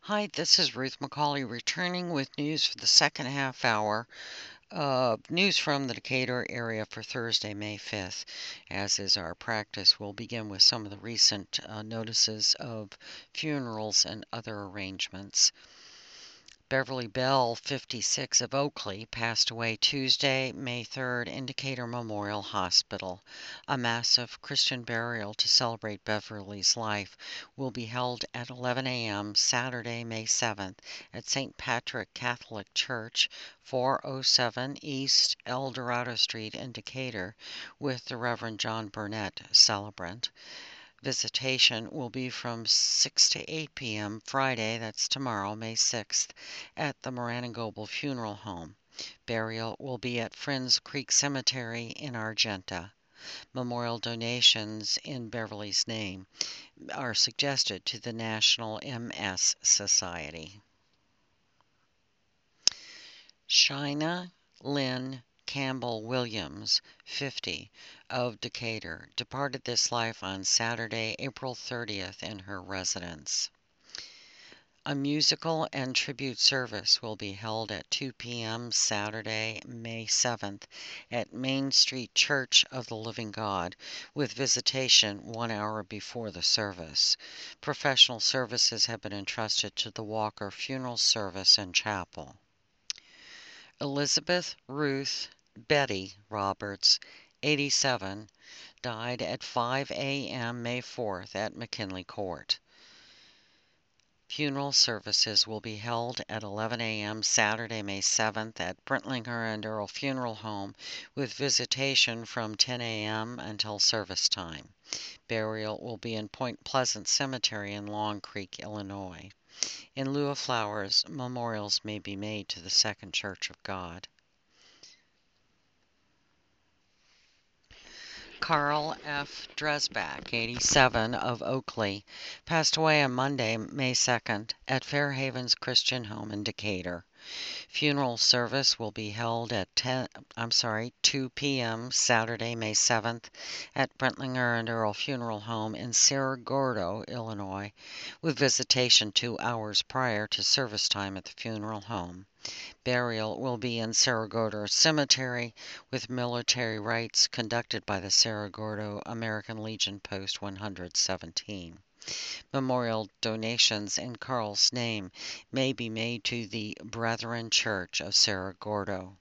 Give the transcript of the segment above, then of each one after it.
Hi, this is Ruth McCauley returning with news for the second half hour of news from the Decatur area for Thursday, May 5th. As is our practice, we'll begin with some of the recent notices of funerals and other arrangements. Beverly Bell, 56, of Oakley, passed away Tuesday, May 3rd, in Decatur Memorial Hospital. A massive Christian burial to celebrate Beverly's life will be held at 11 a.m. Saturday, May 7th, at St. Patrick Catholic Church, 407 East El Dorado Street in Decatur, with the Reverend John Burnett, celebrant. Visitation will be from 6 to 8 p.m. Friday, that's tomorrow, May 6th, at the Moran and Goebel Funeral Home. Burial will be at Friends Creek Cemetery in Argenta. Memorial donations in Beverly's name are suggested to the National MS Society. Shina Lynn Campbell Williams, 50, of Decatur, departed this life on Saturday, April 30th, in her residence. A musical and tribute service will be held at 2 p.m. Saturday, May 7th, at Main Street Church of the Living God, with visitation 1 hour before the service. Professional services have been entrusted to the Walker Funeral Service and Chapel. Elizabeth Ruth Betty Roberts, 87, died at 5 a.m. May 4th at McKinley Court. Funeral services will be held at 11 a.m. Saturday, May 7th at Brentlinger and Earl Funeral Home, with visitation from 10 a.m. until service time. Burial will be in Point Pleasant Cemetery in Long Creek, Illinois. In lieu of flowers, memorials may be made to the Second Church of God. Carl F. Dresbach, 87, of Oakley, passed away on Monday, May 2nd, at Fairhaven's Christian Home in Decatur. Funeral service will be held at 2 p.m. Saturday, May 7th, at Brentlinger and Earl Funeral Home in Cerro Gordo, Illinois, with visitation 2 hours prior to service time at the funeral home. Burial will be in Cerro Gordo Cemetery, with military rites conducted by the Cerro Gordo American Legion Post 117. Memorial donations in Carl's name may be made to the Brethren Church of Cerro Gordo.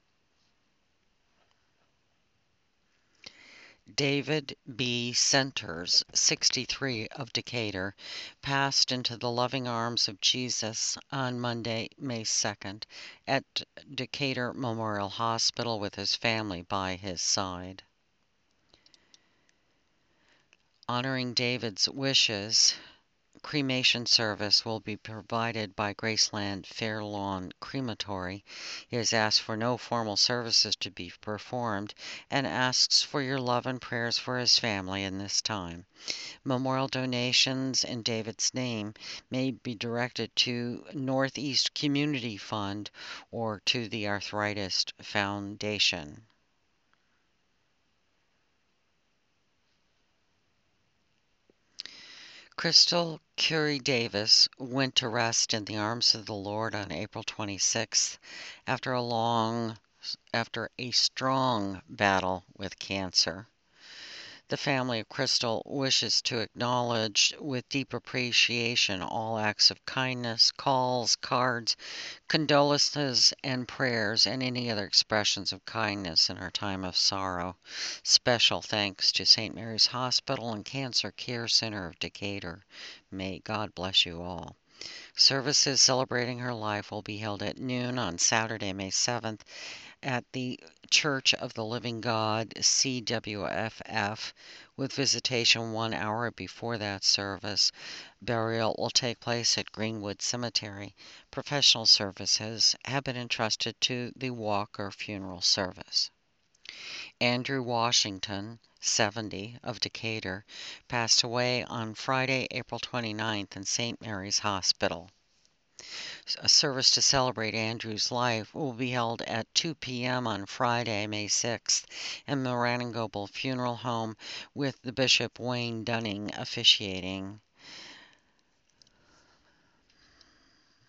David B. Centers, 63, of Decatur, passed into the loving arms of Jesus on Monday, May 2nd, at Decatur Memorial Hospital with his family by his side. Honoring David's wishes, cremation service will be provided by Graceland Fairlawn Crematory. He has asked for no formal services to be performed and asks for your love and prayers for his family in this time. Memorial donations in David's name may be directed to Northeast Community Fund or to the Arthritis Foundation. Crystal Curry Davis went to rest in the arms of the Lord on April 26th after a strong battle with cancer. The family of Crystal wishes to acknowledge with deep appreciation all acts of kindness, calls, cards, condolences, and prayers, and any other expressions of kindness in her time of sorrow. Special thanks to St. Mary's Hospital and Cancer Care Center of Decatur. May God bless you all. Services celebrating her life will be held at noon on Saturday, May 7th, at the Church of the Living God, CWFF, with visitation 1 hour before that service. Burial will take place at Greenwood Cemetery. Professional services have been entrusted to the Walker Funeral Service. Andrew Washington, 70, of Decatur, passed away on Friday, April 29th in St. Mary's Hospital. A service to celebrate Andrew's life will be held at 2 p.m. on Friday, May 6th, in Moran and Goebel Funeral Home, with the Bishop Wayne Dunning officiating.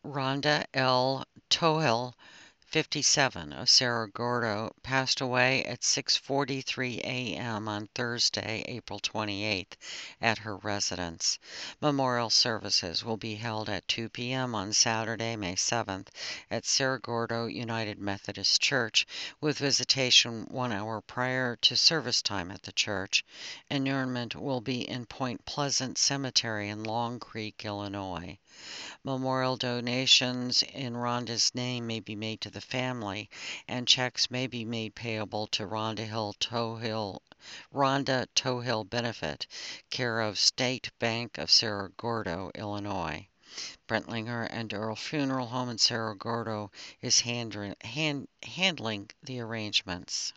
Rhonda L. Tohill, 57, of Cerro Gordo, passed away at 6:43 a.m. on Thursday, April 28th, at her residence. Memorial services will be held at 2 p.m. on Saturday, May 7th, at Cerro Gordo United Methodist Church, with visitation 1 hour prior to service time at the church. Interment will be in Point Pleasant Cemetery in Long Creek, Illinois. Memorial donations in Rhonda's name may be made to the family, and checks may be made payable to Rhonda Tohill Benefit, care of State Bank of Cerro Gordo, Illinois. Brentlinger and Earl Funeral Home in Cerro Gordo is handling the arrangements.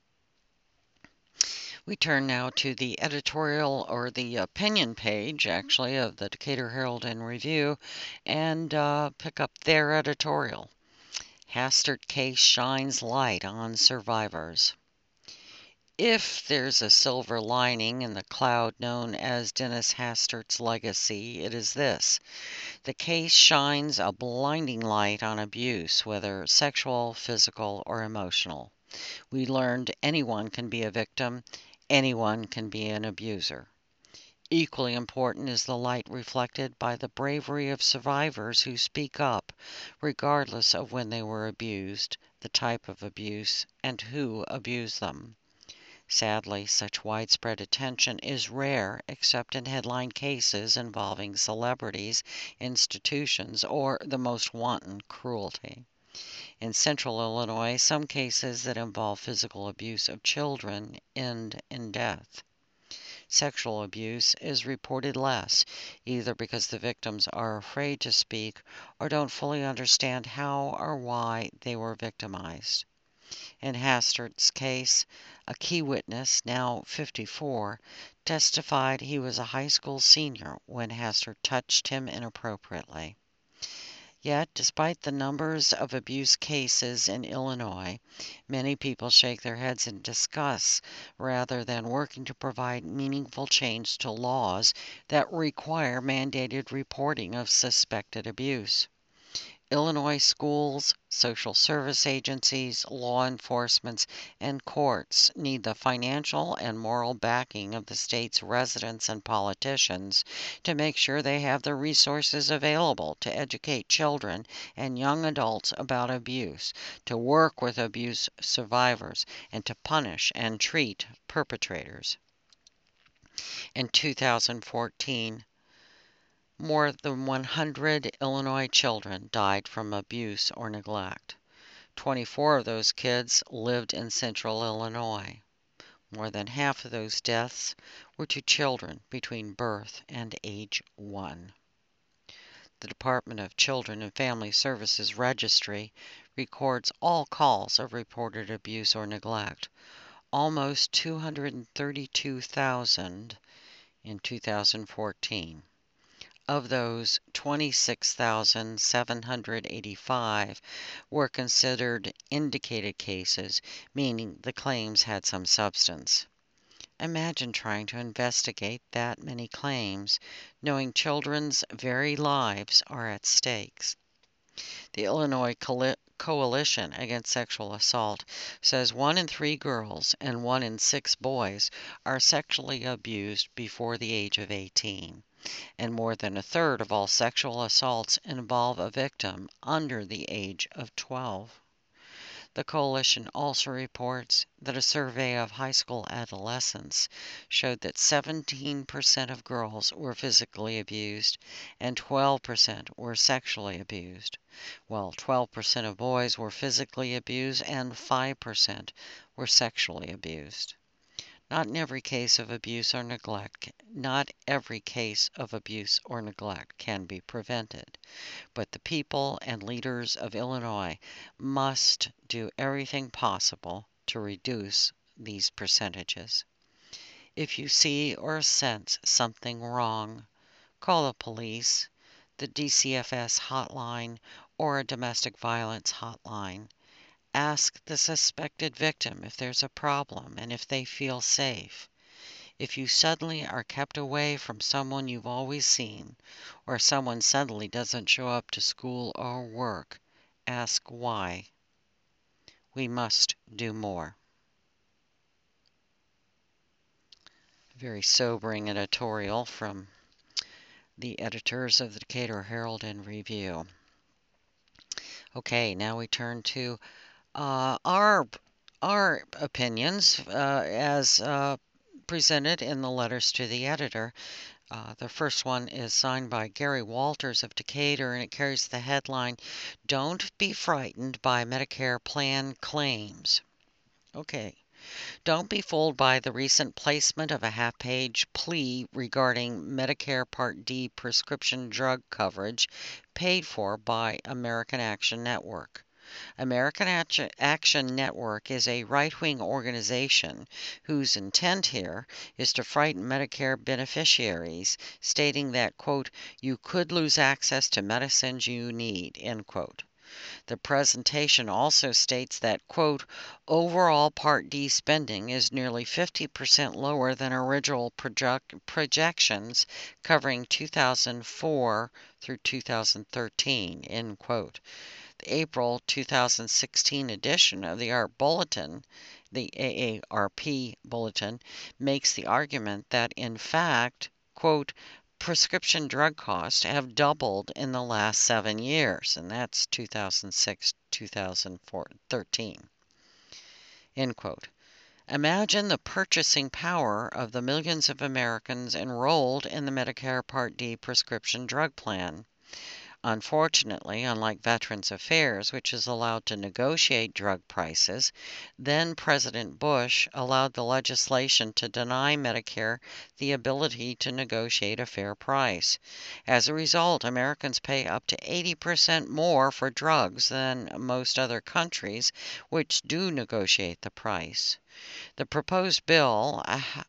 We turn now to the editorial, or the opinion page, actually, of the Decatur Herald and Review, and pick up their editorial. Hastert case shines light on survivors. If there's a silver lining in the cloud known as Dennis Hastert's legacy, it is this. The case shines a blinding light on abuse, whether sexual, physical, or emotional. We learned anyone can be a victim. Anyone can be an abuser. Equally important is the light reflected by the bravery of survivors who speak up, regardless of when they were abused, the type of abuse, and who abused them. Sadly, such widespread attention is rare except in headline cases involving celebrities, institutions, or the most wanton cruelty. In central Illinois, some cases that involve physical abuse of children end in death. Sexual abuse is reported less, either because the victims are afraid to speak or don't fully understand how or why they were victimized. In Hastert's case, a key witness, now 54, testified he was a high school senior when Hastert touched him inappropriately. Yet, despite the numbers of abuse cases in Illinois, many people shake their heads in disgust rather than working to provide meaningful change to laws that require mandated reporting of suspected abuse. Illinois schools, social service agencies, law enforcement, and courts need the financial and moral backing of the state's residents and politicians to make sure they have the resources available to educate children and young adults about abuse, to work with abuse survivors, and to punish and treat perpetrators. In 2014, more than 100 Illinois children died from abuse or neglect. 24 of those kids lived in central Illinois. More than half of those deaths were to children between birth and age 1. The Department of Children and Family Services Registry records all calls of reported abuse or neglect, almost 232,000 in 2014. Of those, 26,785 were considered indicated cases, meaning the claims had some substance. Imagine trying to investigate that many claims, knowing children's very lives are at stake. The Illinois Coalition Against Sexual Assault says 1 in 3 girls and 1 in 6 boys are sexually abused before the age of 18. And more than a third of all sexual assaults involve a victim under the age of 12. The coalition also reports that a survey of high school adolescents showed that 17% of girls were physically abused and 12% were sexually abused, while 12% of boys were physically abused and 5% were sexually abused. Not every case of abuse or neglect can be prevented, but the people and leaders of Illinois must do everything possible to reduce these percentages. If you see or sense something wrong, call the police, the DCFS hotline, or a domestic violence hotline. Ask the suspected victim if there's a problem and if they feel safe. If you suddenly are kept away from someone you've always seen, or someone suddenly doesn't show up to school or work, ask why. We must do more. Very sobering editorial from the editors of the Decatur Herald and Review. Okay, now we turn to our opinions as presented in the letters to the editor. The first one is signed by Gary Walters of Decatur, and it carries the headline, "Don't be frightened by Medicare plan claims." Okay. Don't be fooled by the recent placement of a half-page plea regarding Medicare Part D prescription drug coverage paid for by American Action Network. American Action Network is a right-wing organization whose intent here is to frighten Medicare beneficiaries, stating that, quote, "you could lose access to medicines you need," end quote. The presentation also states that, quote, "overall Part D spending is nearly 50% lower than original projections covering 2004 through 2013," end quote. The April 2016 edition of the AARP Bulletin, makes the argument that, in fact, quote, "prescription drug costs have doubled in the last 7 years," and that's 2006-2013, end quote. Imagine the purchasing power of the millions of Americans enrolled in the Medicare Part D prescription drug plan. Unfortunately, unlike Veterans Affairs, which is allowed to negotiate drug prices, then President Bush allowed the legislation to deny Medicare the ability to negotiate a fair price. As a result, Americans pay up to 80% more for drugs than most other countries which do negotiate the price. The proposed bill,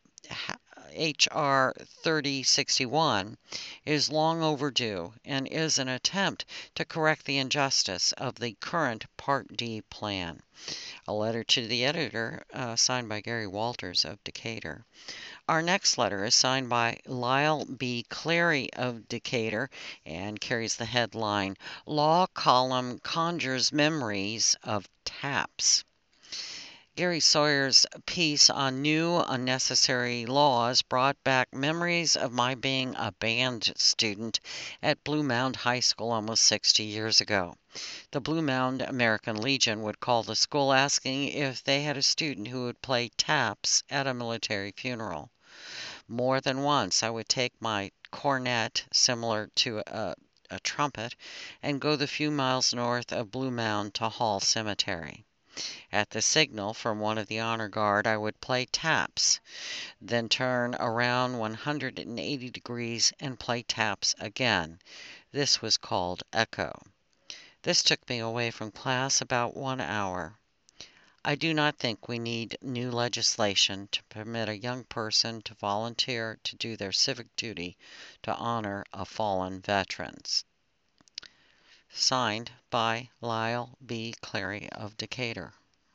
H.R. 3061, is long overdue and is an attempt to correct the injustice of the current Part D plan. A letter to the editor signed by Gary Walters of Decatur. Our next letter is signed by Lyle B. Clary of Decatur and carries the headline, "Law Column Conjures Memories of TAPS." Gary Sawyer's piece on new unnecessary laws brought back memories of my being a band student at Blue Mound High School almost 60 years ago. The Blue Mound American Legion would call the school asking if they had a student who would play taps at a military funeral. More than once I would take my cornet, similar to a trumpet, and go the few miles north of Blue Mound to Hall Cemetery. At the signal from one of the honor guard, I would play taps, then turn around 180 degrees and play taps again. This was called echo. This took me away from class about 1 hour. I do not think we need new legislation to permit a young person to volunteer to do their civic duty to honor a fallen veterans. Signed by Lyle B. Clary of Decatur.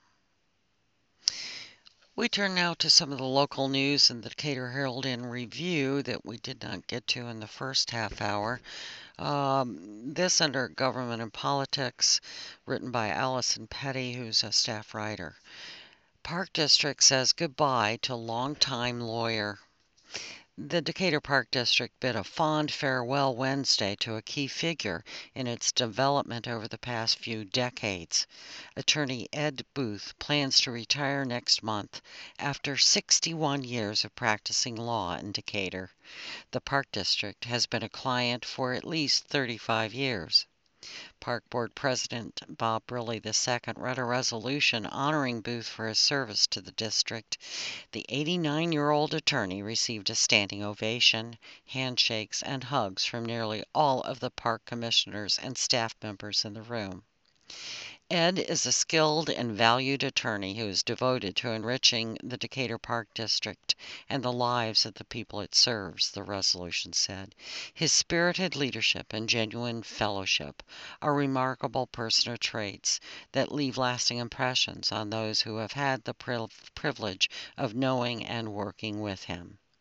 We turn now to some of the local news in the Decatur Herald and Review that we did not get to in the first half hour. This under Government and Politics, written by Allison Petty, who's a staff writer. Park District says goodbye to longtime lawyer. The Decatur Park District bid a fond farewell Wednesday to a key figure in its development over the past few decades. Attorney Ed Booth plans to retire next month after 61 years of practicing law in Decatur. The Park District has been a client for at least 35 years. Park Board President Bob Briley II read a resolution honoring Booth for his service to the district. The 89-year-old attorney received a standing ovation, handshakes, and hugs from nearly all of the park commissioners and staff members in the room. Ed is a skilled and valued attorney who is devoted to enriching the Decatur Park District and the lives of the people it serves, the resolution said. His spirited leadership and genuine fellowship are remarkable personal traits that leave lasting impressions on those who have had the privilege of knowing and working with him.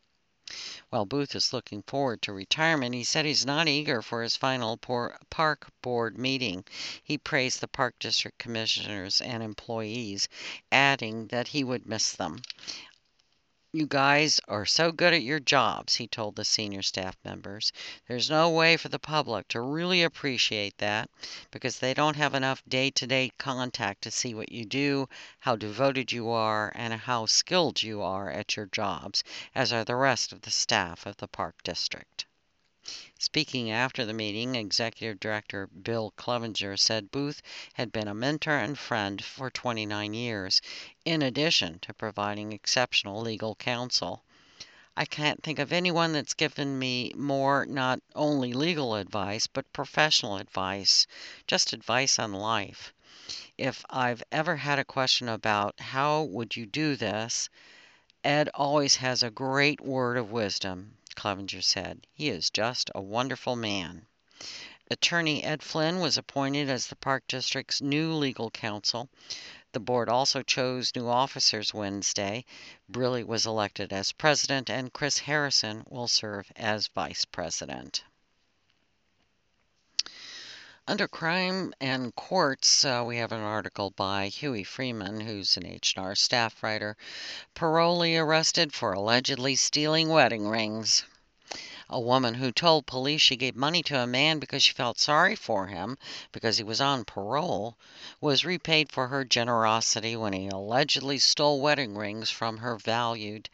While Booth is looking forward to retirement, he said he's not eager for his final park board meeting. He praised the Park District commissioners and employees, adding that he would miss them. "You guys are so good at your jobs," he told the senior staff members. "There's no way for the public to really appreciate that because they don't have enough day-to-day contact to see what you do, how devoted you are, and how skilled you are at your jobs, as are the rest of the staff of the Park District." Speaking after the meeting, Executive Director Bill Clevenger said Booth had been a mentor and friend for 29 years, in addition to providing exceptional legal counsel. "I can't think of anyone that's given me more not only legal advice, but professional advice, just advice on life. If I've ever had a question about how would you do this, Ed always has a great word of wisdom," Clevenger said. "He is just a wonderful man." Attorney Ed Flynn was appointed as the Park District's new legal counsel. The board also chose new officers Wednesday. Briley was elected as president, and Chris Harrison will serve as vice president. Under Crime and Courts, we have an article by Huey Freeman, who's an H&R staff writer. Parolee arrested for allegedly stealing wedding rings. A woman who told police she gave money to a man because she felt sorry for him because he was on parole was repaid for her generosity when he allegedly stole wedding rings from her valued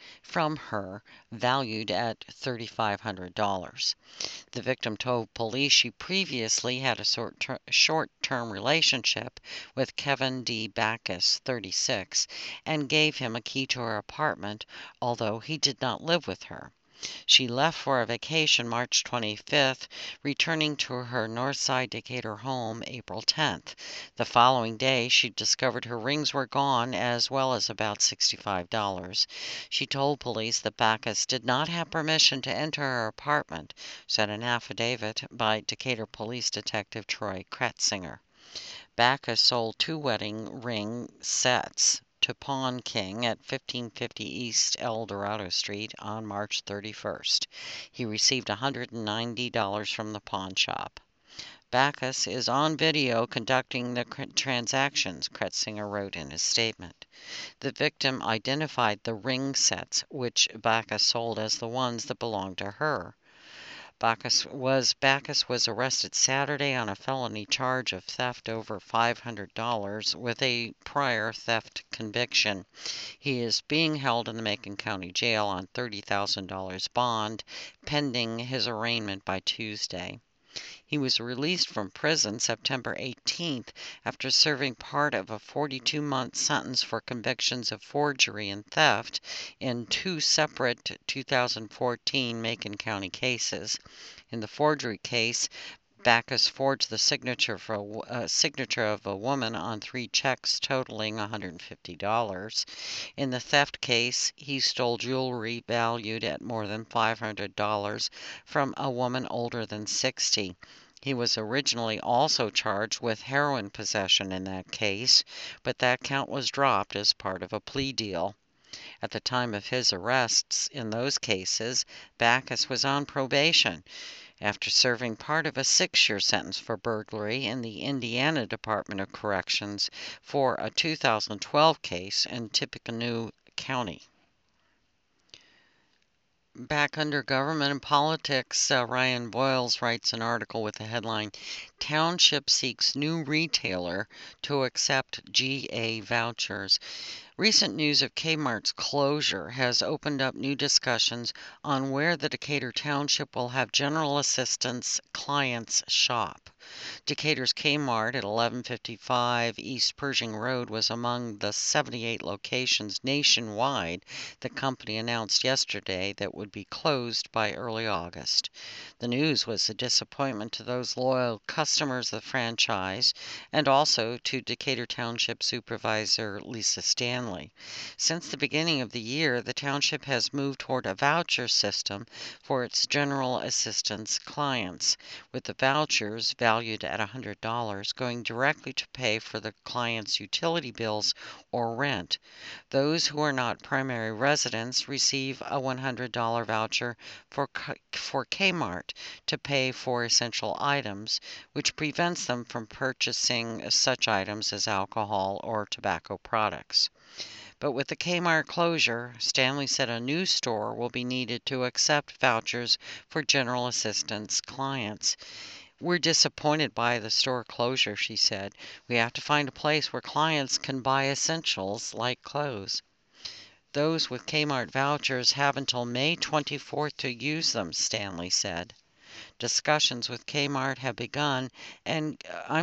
at $3,500. The victim told police she previously had a short-term relationship with Kevin D. Backus, 36, and gave him a key to her apartment, although he did not live with her. She left for a vacation March 25th, returning to her Northside Decatur home April 10th. The following day, she discovered her rings were gone, as well as about $65. She told police that Backus did not have permission to enter her apartment, said an affidavit by Decatur Police Detective Troy Kretzinger. Backus sold 2 wedding ring sets to Pawn King at 1550 East El Dorado Street on March 31st. He received $190 from the pawn shop. Backus is on video conducting the transactions, Kretzinger wrote in his statement. The victim identified the ring sets, which Backus sold, as the ones that belonged to her. Backus was arrested Saturday on a felony charge of theft over $500 with a prior theft conviction. He is being held in the Macon County Jail on $30,000 bond, pending his arraignment by Tuesday. He was released from prison September 18th after serving part of a 42-month sentence for convictions of forgery and theft in 2 separate 2014 Macon County cases. In the forgery case, Backus forged the signature of a woman on 3 checks totaling $150. In the theft case, he stole jewelry valued at more than $500 from a woman older than 60. He was originally also charged with heroin possession in that case, but that count was dropped as part of a plea deal. At the time of his arrests in those cases, Backus was on probation after serving part of a 6-year sentence for burglary in the Indiana Department of Corrections for a 2012 case in Tippecanoe County. Back under government and politics, Ryan Boyles writes an article with the headline, "Township Seeks New Retailer to Accept GA Vouchers." Recent news of Kmart's closure has opened up new discussions on where the Decatur Township will have general assistance clients shop. Decatur's Kmart at 1155 East Pershing Road was among the 78 locations nationwide the company announced yesterday that would be closed by early August. The news was a disappointment to those loyal customers of the franchise and also to Decatur Township Supervisor Lisa Stanley. Since the beginning of the year, the township has moved toward a voucher system for its general assistance clients, with the vouchers valued valued at $100, going directly to pay for the client's utility bills or rent. Those who are not primary residents receive a $100 voucher for Kmart to pay for essential items, which prevents them from purchasing such items as alcohol or tobacco products. But with the Kmart closure, Stanley said a new store will be needed to accept vouchers for general assistance clients. We're disappointed by the store closure, she said. We have to find a place where clients can buy essentials like clothes. Those with Kmart vouchers have until May 24th to use them, Stanley said. Discussions with Walmart have begun and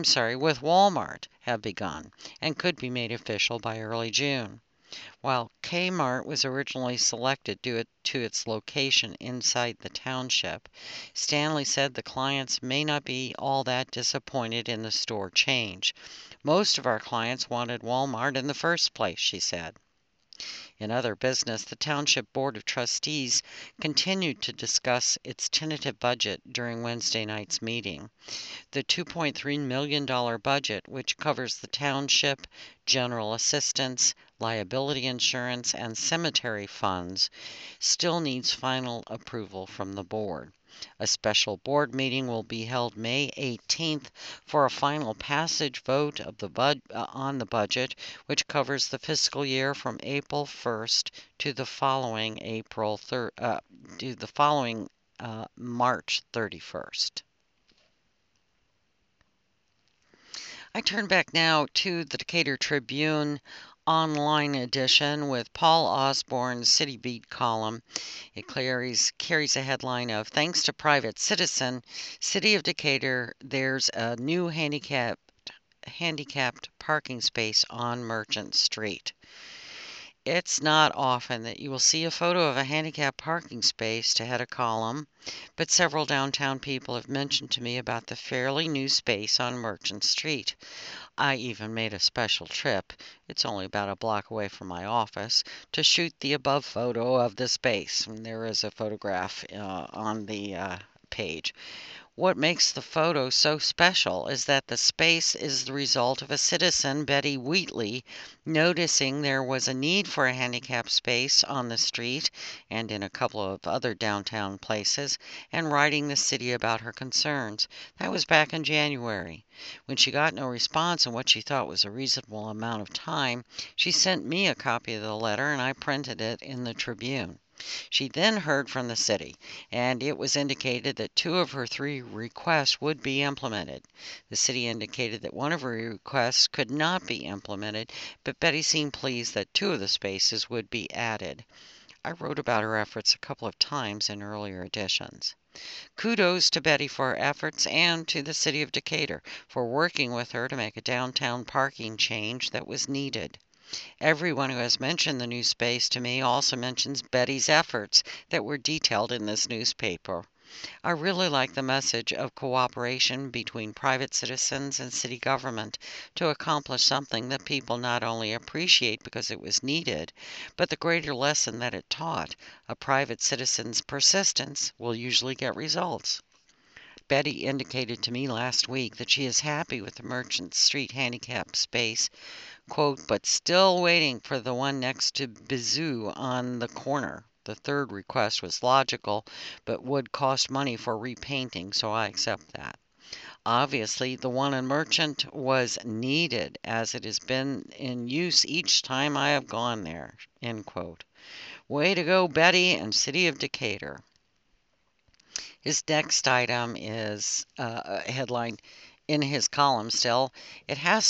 could be made official by early June. While Kmart was originally selected due to its location inside the township, Stanley said the clients may not be all that disappointed in the store change. Most of our clients wanted Walmart in the first place, she said. In other business, the Township Board of Trustees continued to discuss its tentative budget during Wednesday night's meeting. The $2.3 million budget, which covers the township, general assistance, liability insurance, and cemetery funds, still needs final approval from the board. A special board meeting will be held May 18th for a final passage vote of on the budget, which covers the fiscal year from April 1st to the following March 31st. I turn back now to the Decatur Tribune online edition with Paul Osborne's City Beat column. It carries a headline of "Thanks to Private Citizen, City of Decatur, there's a new handicapped parking space on Merchant Street." It's not often that you will see a photo of a handicapped parking space to head a column, but several downtown people have mentioned to me about the fairly new space on Merchant Street. I even made a special trip, it's only about a block away from my office, to shoot the above photo of the space. And there is a photograph on the page. What makes the photo so special is that the space is the result of a citizen, Betty Wheatley, noticing there was a need for a handicapped space on the street and in a couple of other downtown places, and writing the city about her concerns. That was back in January. When she got no response in what she thought was a reasonable amount of time, she sent me a copy of the letter and I printed it in the Tribune. She then heard from the city, and it was indicated that 2 of her 3 requests would be implemented. The city indicated that one of her requests could not be implemented, but Betty seemed pleased that 2 of the spaces would be added. I wrote about her efforts a couple of times in earlier editions. Kudos to Betty for her efforts and to the city of Decatur for working with her to make a downtown parking change that was needed. Everyone who has mentioned the new space to me also mentions Betty's efforts that were detailed in this newspaper. I really like the message of cooperation between private citizens and city government to accomplish something that people not only appreciate because it was needed, but the greater lesson that it taught. A private citizen's persistence will usually get results. Betty indicated to me last week that she is happy with the Merchant Street handicap space, quote, but still waiting for the one next to Bizou on the corner. The 3rd request was logical, but would cost money for repainting, so I accept that. Obviously, the one in Merchant was needed, as it has been in use each time I have gone there, end quote. Way to go, Betty and City of Decatur. His next item is a headline in his column still. It has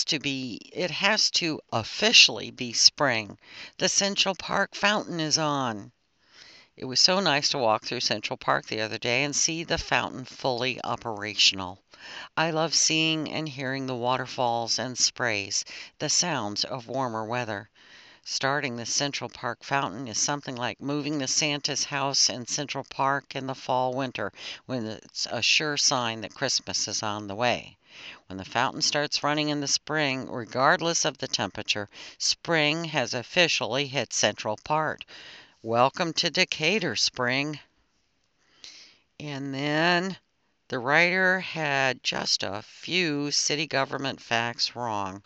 to officially be spring. The Central Park fountain is on. It was so nice to walk through Central Park the other day and see the fountain fully operational. I love seeing and hearing the waterfalls and sprays, the sounds of warmer weather. Starting the Central Park fountain is something like moving the Santa's house in Central Park in the fall-winter, when it's a sure sign that Christmas is on the way. When the fountain starts running in the spring, regardless of the temperature, spring has officially hit Central Park. Welcome to Decatur, spring. And then The writer had just a few city government facts wrong.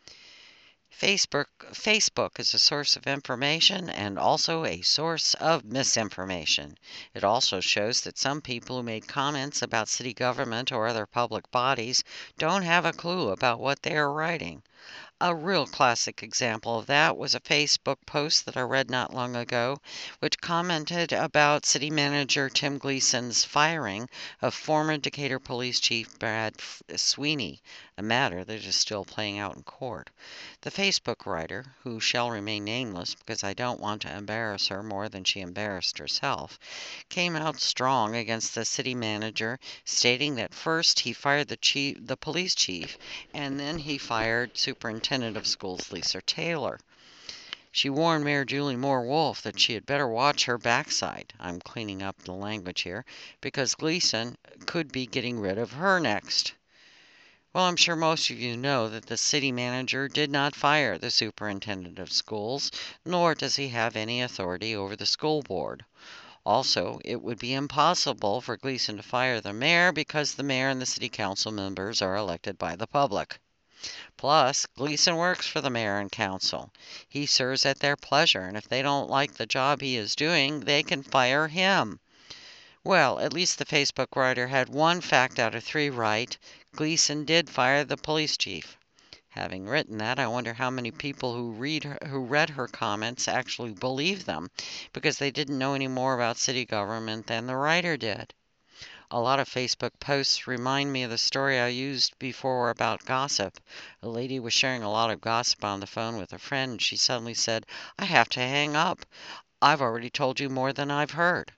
Facebook is a source of information and also a source of misinformation. It also shows that some people who made comments about city government or other public bodies don't have a clue about what they are writing. A real classic example of that was a Facebook post that I read not long ago, which commented about City Manager Tim Gleason's firing of former Decatur Police Chief Brad Sweeney, a matter that is still playing out in court. The Facebook writer, who shall remain nameless because I don't want to embarrass her more than she embarrassed herself, came out strong against the city manager, stating that first he fired the police chief, and then he fired Superintendent of Schools Lisa Taylor. She warned Mayor Julie Moore Wolf that she had better watch her backside. I'm cleaning up the language here, because Gleason could be getting rid of her next. Well, I'm sure most of you know that the city manager did not fire the superintendent of schools, nor does he have any authority over the school board. Also, it would be impossible for Gleason to fire the mayor because the mayor and the city council members are elected by the public. Plus, Gleason works for the mayor and council. He serves at their pleasure, and if they don't like the job he is doing, they can fire him. Well, at least the Facebook writer had one fact out of 3 right. Gleason did fire the police chief. Having written that, I wonder how many people who read her comments actually believe them, because they didn't know any more about city government than the writer did. A lot of Facebook posts remind me of the story I used before about gossip. A lady was sharing a lot of gossip on the phone with a friend, and she suddenly said, "I have to hang up. I've already told you more than I've heard."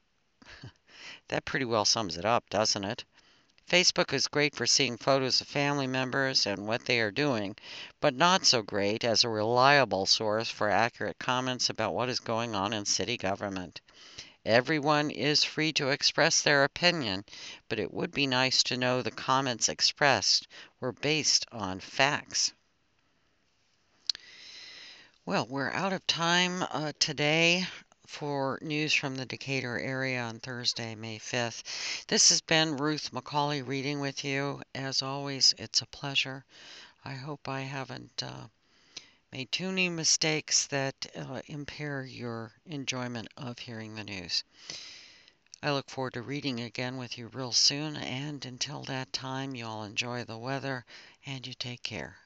That pretty well sums it up, doesn't it? Facebook is great for seeing photos of family members and what they are doing, but not so great as a reliable source for accurate comments about what is going on in city government. Everyone is free to express their opinion, but it would be nice to know the comments expressed were based on facts. Well, we're out of time today for news from the Decatur area on Thursday, May 5th. This has been Ruth McCauley reading with you. As always, it's a pleasure. I hope I haven't made too many mistakes that impair your enjoyment of hearing the news. I look forward to reading again with you real soon, and until that time, you all enjoy the weather and you take care.